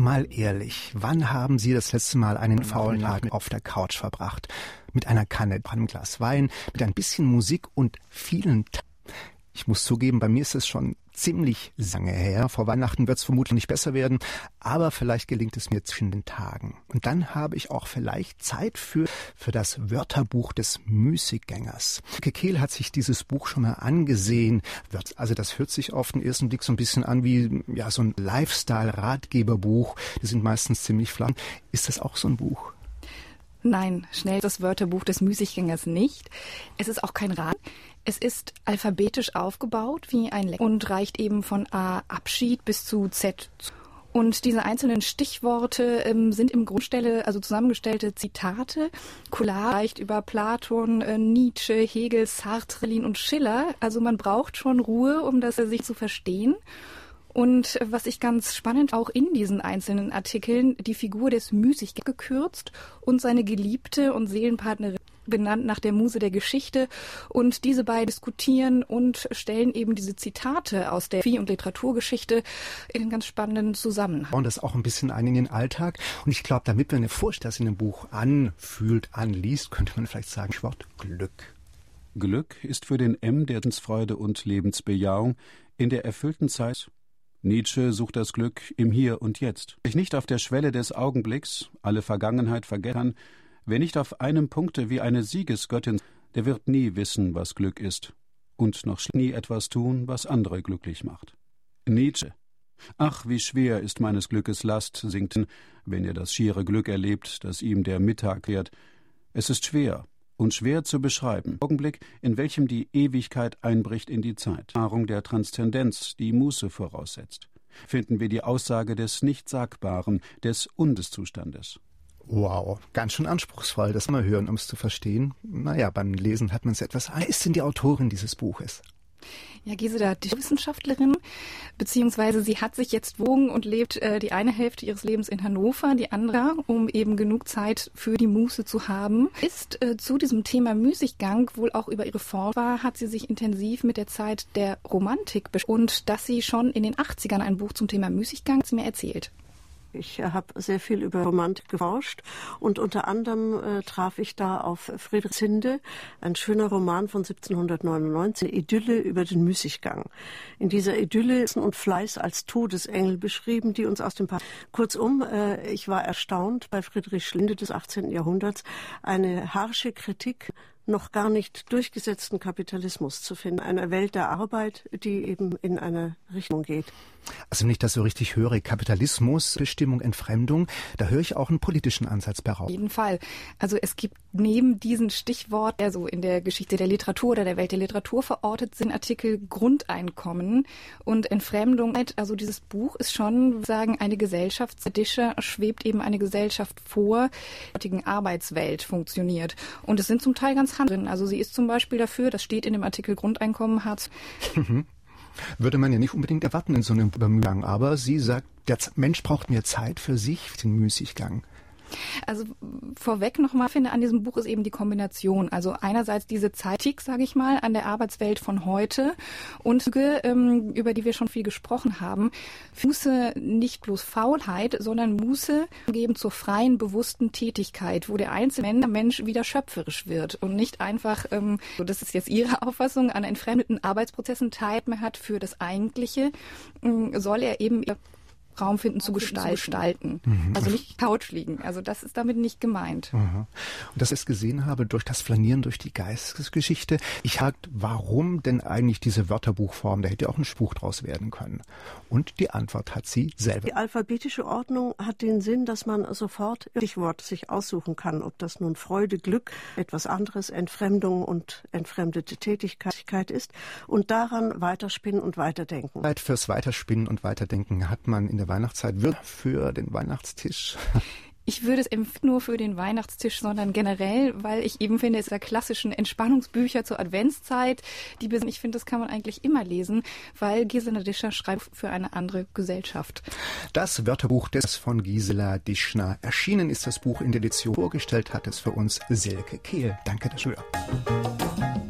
Mal ehrlich, wann haben Sie das letzte Mal einen faulen Tag auf der Couch verbracht? Mit einer Kanne, einem Glas Wein, mit ein bisschen Musik und vielen Ich muss zugeben, bei mir ist es schon ziemlich lange her. Vor Weihnachten wird es vermutlich nicht besser werden, aber vielleicht gelingt es mir zwischen den Tagen. Und dann habe ich auch vielleicht Zeit für das Wörterbuch des Müßiggängers. Kehl hat sich dieses Buch schon mal angesehen. Also das hört sich auf den ersten Blick so ein bisschen an wie so ein Lifestyle-Ratgeberbuch. Die sind meistens ziemlich flach. Ist das auch so ein Buch? Nein, schnell das Wörterbuch des Müßiggängers nicht. Es ist auch kein Rat. Es ist alphabetisch aufgebaut wie ein und reicht eben von A Abschied bis zu Z. Und diese einzelnen Stichworte sind im Grundstelle, also zusammengestellte Zitate. Collage reicht über Platon, Nietzsche, Hegel, Sartre, Lin und Schiller. Also man braucht schon Ruhe, um das sich zu verstehen. Und was ich ganz spannend auch in diesen einzelnen Artikeln, die Figur des Müßiggängers gekürzt und seine Geliebte und Seelenpartnerin benannt nach der Muse der Geschichte. Und diese beiden diskutieren und stellen eben diese Zitate aus der Philosophie- und Literaturgeschichte in einen ganz spannenden Zusammenhang. Und das auch ein bisschen ein in den Alltag. Und ich glaube, damit man eine Vorstellung in dem Buch anliest, könnte man vielleicht sagen, Wort Glück. Glück ist für den M der Freude und Lebensbejahung in der erfüllten Zeit. Nietzsche sucht das Glück im Hier und Jetzt. Sich nicht auf der Schwelle des Augenblicks, alle Vergangenheit vergessen kann, wer nicht auf einem Punkte wie eine Siegesgöttin, der wird nie wissen, was Glück ist und noch nie etwas tun, was andere glücklich macht. Nietzsche. Ach, wie schwer ist meines Glückes Last, singt, wenn er das schiere Glück erlebt, das ihm der Mittag wehrt. Es ist schwer und schwer zu beschreiben. Augenblick, in welchem die Ewigkeit einbricht in die Zeit. Erfahrung der Transzendenz, die Muße voraussetzt. Finden wir die Aussage des Nichtsagbaren, des Undeszustandes. Wow, ganz schön anspruchsvoll, das mal hören, um es zu verstehen. Naja, beim Lesen hat man es etwas. Wer ist denn die Autorin dieses Buches? Ja, Gisela, die Wissenschaftlerin, beziehungsweise sie hat sich jetzt wogen und lebt die eine Hälfte ihres Lebens in Hannover, die andere, um eben genug Zeit für die Muße zu haben. Ist zu diesem Thema Müßiggang wohl auch über ihre Forschung hat sie sich intensiv mit der Zeit der Romantik beschäftigt und dass sie schon in den 80ern ein Buch zum Thema Müßiggang mir erzählt. Ich habe sehr viel über Romantik geforscht und unter anderem traf ich da auf Friedrich Zinde, ein schöner Roman von 1799, eine Idylle über den Müßiggang. In dieser Idylle ist und Fleiß als Todesengel beschrieben, die uns aus dem Kurzum, ich war erstaunt, bei Friedrich Schlinde des 18. Jahrhunderts eine harsche Kritik noch gar nicht durchgesetzten Kapitalismus zu finden, einer Welt der Arbeit, die eben in eine Richtung geht. Also wenn ich das so richtig höre, Kapitalismus, Bestimmung, Entfremdung, da höre ich auch einen politischen Ansatz bei raus. Auf jeden Fall. Also es gibt neben diesen Stichwort, der so in der Geschichte der Literatur oder der Welt der Literatur verortet sind, Artikel Grundeinkommen und Entfremdung. Also dieses Buch ist schon, sagen, eine Gesellschaftsdische, schwebt eben eine Gesellschaft vor, die heutigen Arbeitswelt funktioniert. Und es sind zum Teil ganz drin. Also sie ist zum Beispiel dafür, das steht in dem Artikel Grundeinkommen, Hartz. Würde man ja nicht unbedingt erwarten in so einem Übergang, aber sie sagt, der Mensch braucht mehr Zeit für sich, den Müßiggang. Also vorweg nochmal finde an diesem Buch ist eben die Kombination. Also einerseits diese Zeitik, sage ich mal, an der Arbeitswelt von heute und über die wir schon viel gesprochen haben. Muße nicht bloß Faulheit, sondern Muße geben zur freien, bewussten Tätigkeit, wo der einzelne Mensch wieder schöpferisch wird und nicht einfach, das ist jetzt Ihre Auffassung, an entfremdeten Arbeitsprozessen Zeit mehr hat für das Eigentliche, soll er eben Raum finden zu gestalten. Also nicht Couch liegen. Also das ist damit nicht gemeint. Und dass ich es gesehen habe, durch das Flanieren durch die Geistesgeschichte. Ich fragte, warum denn eigentlich diese Wörterbuchform? Da hätte auch ein Spruch draus werden können. Und die Antwort hat sie selber. Die alphabetische Ordnung hat den Sinn, dass man sofort Stichwort sich aussuchen kann, ob das nun Freude, Glück, etwas anderes, Entfremdung und entfremdete Tätigkeit ist und daran weiterspinnen und weiterdenken. Zeit fürs Weiterspinnen und Weiterdenken hat man in der Weihnachtszeit wird für den Weihnachtstisch. Ich würde es nur für den Weihnachtstisch, sondern generell, weil ich eben finde, es ist ja klassischen Entspannungsbücher zur Adventszeit. Ich finde, das kann man eigentlich immer lesen, weil Gisela Dischner schreibt für eine andere Gesellschaft. Das Wörterbuch von Gisela Dischner. Erschienen ist das Buch in der Edition. Vorgestellt hat es für uns Silke Kehl. Danke, der Schüler.